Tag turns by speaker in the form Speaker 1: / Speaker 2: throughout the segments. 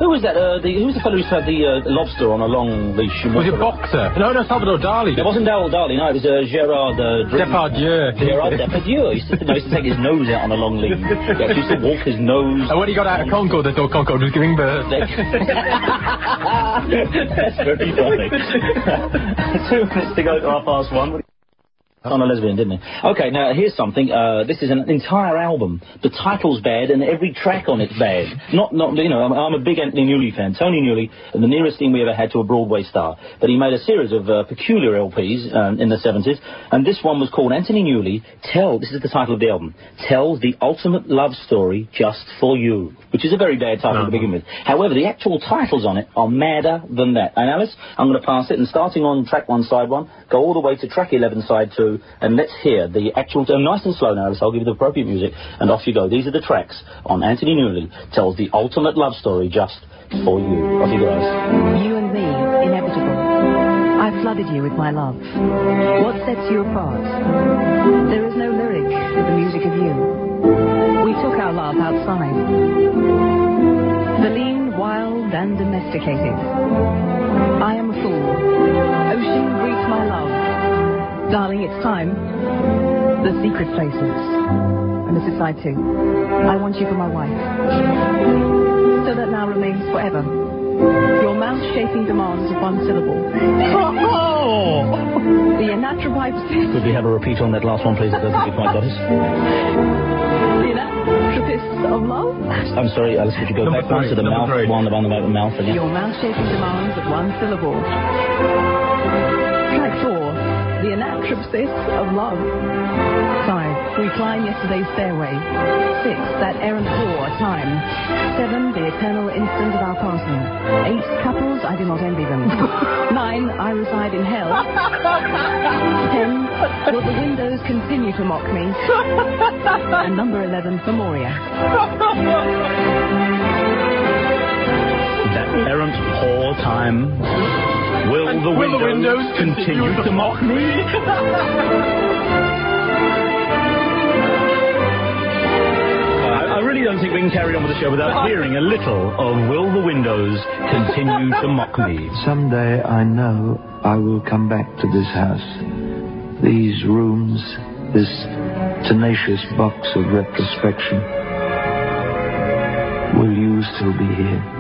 Speaker 1: Who was that? Who was the fellow who had the lobster on a long leash?
Speaker 2: Was it Boxer? No, Salvador Dali.
Speaker 1: It wasn't Dali, no, it was Gerard...
Speaker 2: Depardieu.
Speaker 1: Gerard Depardieu. He used to take his nose out on a long leash. He used to walk his nose...
Speaker 2: And when he got out of Concorde, they thought Concorde was giving birth.
Speaker 1: That's very funny. 2 minutes to go to 1:30. On a lesbian, didn't he? Okay, now here's something. This is an entire album. The title's bad, and every track on it's bad. Not you know. I'm a big Anthony Newley fan. Tony Newley, the nearest thing we ever had to a Broadway star. But he made a series of peculiar LPs in the 70s, and this one was called Anthony Newley. This is the title of the album. Tells the ultimate love story just for you, which is a very bad title to begin with. However, the actual titles on it are madder than that. And Alice, I'm going to pass it, and starting on track 1, side 1, go all the way to track 11, side 2. And let's hear the actual... nice and slow now, Alice. I'll give you the appropriate music. And off you go. These are the tracks on Anthony Newley. Tells the ultimate love story just for you. Off you go, Alice.
Speaker 3: You and me, inevitable. I flooded you with my love. What sets you apart? There is no lyric with the music of you. We took our love outside. The lean, wild, and domesticated. I am a fool. Ocean greets my love. Darling, it's time. The secret places. And this is side 2. I want you for my wife. So that now remains forever. Your mouth-shaping demands of 1 syllable.
Speaker 1: Oh!
Speaker 3: The anatropists...
Speaker 1: Could we have a repeat on that last one, please? That doesn't quite got us.
Speaker 3: The anatropists of love?
Speaker 1: I'm sorry, Alice, would you go back one to the mouth? One on the mouth again.
Speaker 3: Your mouth-shaping demands of 1 syllable. Track 4. The anatropsis of love. 5. We climb yesterday's stairway. 6. That errant whore, time. 7. The eternal instant of our passing. 8. Couples, I do not envy them. 9. I reside in hell. 10. Will the windows continue to mock me? And number 11, Memoria.
Speaker 1: That errant whore, time. Will the windows continue to mock me? I really don't think we can carry on with the show without hearing a little of Will the Windows Continue to Mock Me.
Speaker 4: Someday I know I will come back to this house, these rooms, this tenacious box of retrospection. Will you still be here?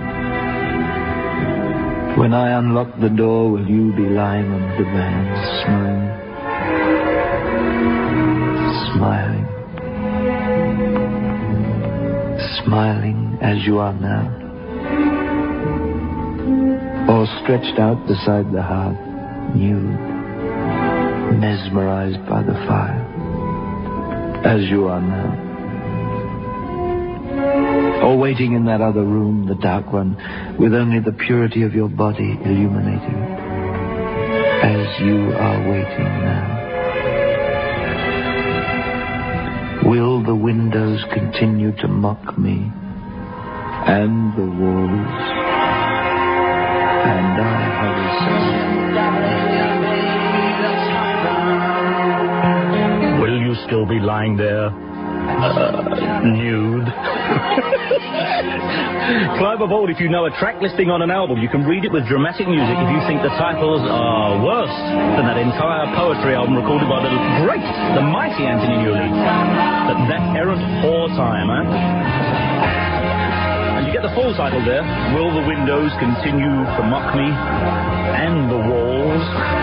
Speaker 4: When I unlock the door, will you be lying on the divan, smiling as you are now? Or stretched out beside the hearth, nude, mesmerized by the fire, as you are now? Or waiting in that other room, the dark one, with only the purity of your body illuminating it, as you are waiting now. Will the windows continue to mock me, and the walls, and I have a
Speaker 1: Will you still be lying there? Nude. Climb aboard if you know a track listing on an album. You can read it with dramatic music if you think the titles are worse than that entire poetry album recorded by the great, the mighty Anthony Newley. That errant whore time, And you get the full title there. Will the windows continue to mock me? And